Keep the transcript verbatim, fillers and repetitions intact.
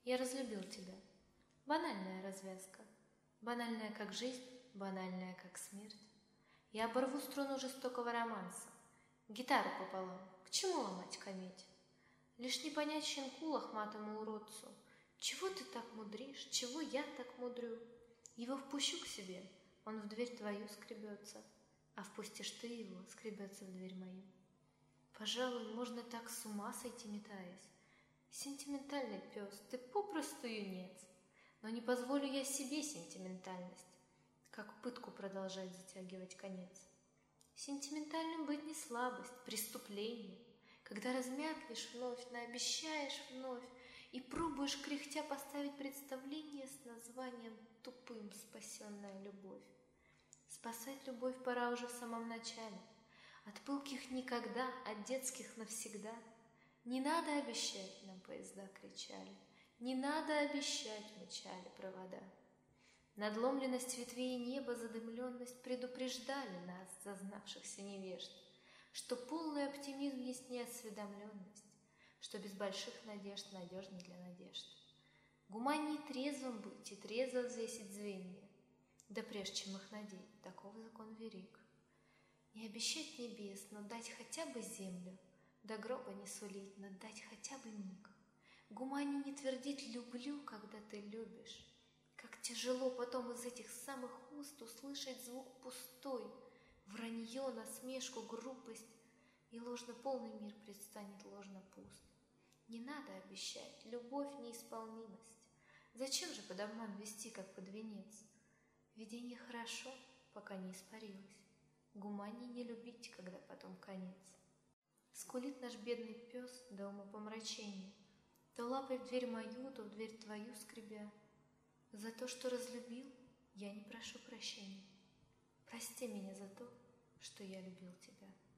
Я разлюбил тебя. Банальная развязка. Банальная как жизнь, банальная как смерть. Я оборву струну жестокого романса. Гитару пополам. К чему ломать кометь? Лишь не понять щенку лохматому уродцу. Чего ты так мудришь? Чего я так мудрю? Его впущу к себе, он в дверь твою скребется, а впустишь ты его, скребется в дверь мою. Пожалуй, можно так с ума сойти, метаясь. Сентиментальный пес, ты попросту юнец. Но не позволю я себе сентиментальность, как пытку продолжать затягивать конец. Сентиментальным быть не слабость, преступление, когда размяклишь вновь, наобещаешь вновь и пробуешь кряхтя поставить представление с названием тупым «Спасенная любовь». Спасать любовь пора уже в самом начале, от пылких никогда, от детских навсегда. Не надо обещать, нам поезда кричали, не надо обещать, мычали провода. Надломленность ветвей неба, задымленность предупреждали нас, зазнавшихся невежд, что полный оптимизм есть неосведомленность, что без больших надежд надежней для надежд. Гуманней трезвым быть и трезво взвесить звенья, да прежде чем их надеть, таков закон велик. Не обещать небес, но дать хотя бы землю, до гроба не сулить, но дать хотя бы миг. Гуманней не твердить «люблю», когда ты любишь. Как тяжело потом из этих самых уст услышать звук пустой, вранье, насмешку, грубость, и ложно полный мир предстанет ложно пуст. Не надо обещать, любовь — неисполнимость. Зачем же под обман вести, как под венец? Видение хорошо, пока не испарилось. Гуманней не любить, когда потом конец. Скулит наш бедный пес до умопомрачения, то лапой в дверь мою, то в дверь твою скребя. За то, что разлюбил, я не прошу прощения. Прости меня за то, что я любил тебя.